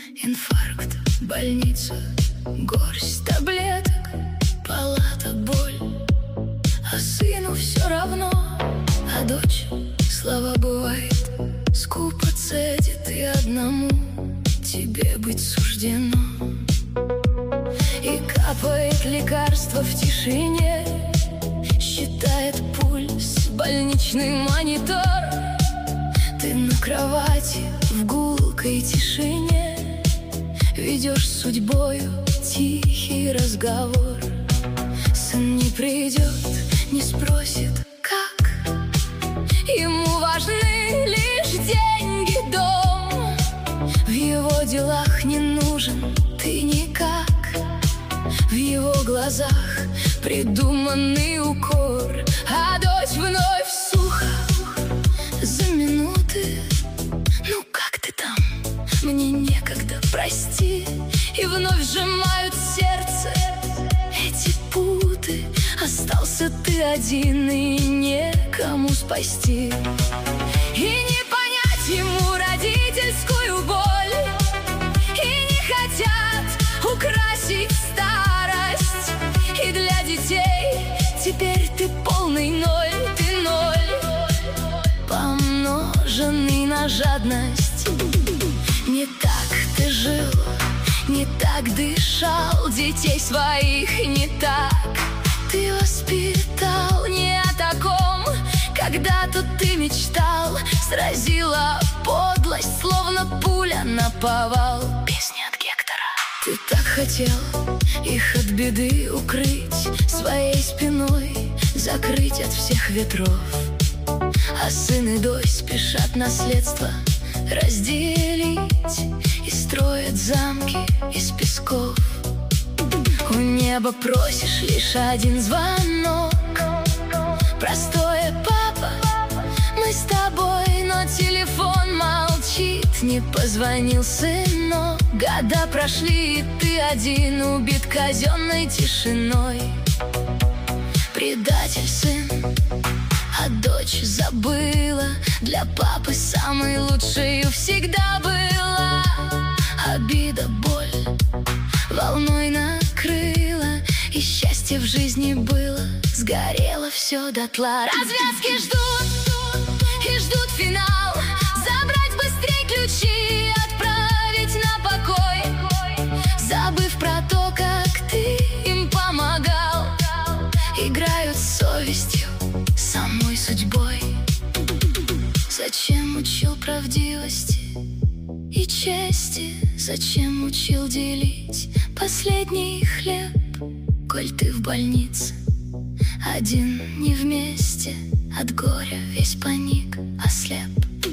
Инфаркт, больница, горсть таблеток, палата, боль. А сыну все равно, а дочь, слова бывает, скупо цедит, и одному тебе быть суждено. И капает лекарство в тишине, считает пульс больничный монитор. Ты на кровати в гулкой тишине ведешь с судьбою тихий разговор. Сын не придет, не спросит, как. Ему важны лишь деньги, дом. В его делах не нужен ты никак. В его глазах придуманный укор. А дочь вновь сухо за минуты: ну как ты там? Мне некогда, прости. И вновь сжимают сердце эти путы. Остался ты один, и некому спасти. И не понять ему родительскую боль. И не хотят украсить старость. И для детей теперь ты полный ноль. Ты ноль, помноженный на жадность. Не так ты жил, не так дышал, детей своих не так ты воспитал. Не о таком когда-то ты мечтал. Сразила подлость, словно пуля наповал. Песня от Гектора. Ты так хотел их от беды укрыть своей спиной, закрыть от всех ветров. А сын и дочь спешат наследство разделить и строят замки из песков. У неба просишь лишь один звонок. Простое: папа, мы с тобой. Но телефон молчит, не позвонил сынок. Года прошли, и ты один, убит казенной тишиной. Предатель сын, а дочь забыла. Для папы самой лучшей всегда была. Обида, боль волной накрыла, и счастье в жизни было, сгорело все дотла. Развязки ждут и ждут финал. Забрать быстрей ключи, отправить на покой, забыв про то, как ты им помогал. Играют с совестью, самой судьбой. Зачем учил правдивости и чести? Зачем учил делить последний хлеб? Коль ты в больнице один, не вместе, от горя весь паник, ослеп.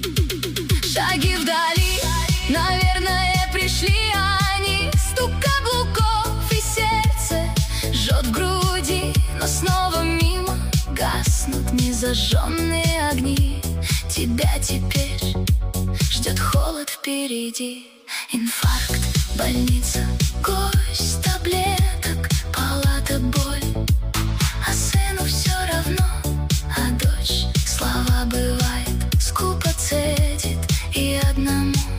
Шаги вдали, наверное, пришли они. Стук каблуков, и сердце жжет в груди. Но снова мимо гаснут незажженные огни. Тебя теперь ждет холод впереди. Инфаркт, больница, горсть таблеток, палата, боль. А сыну все равно, а дочь, слова бывает, скупо цедит, и одному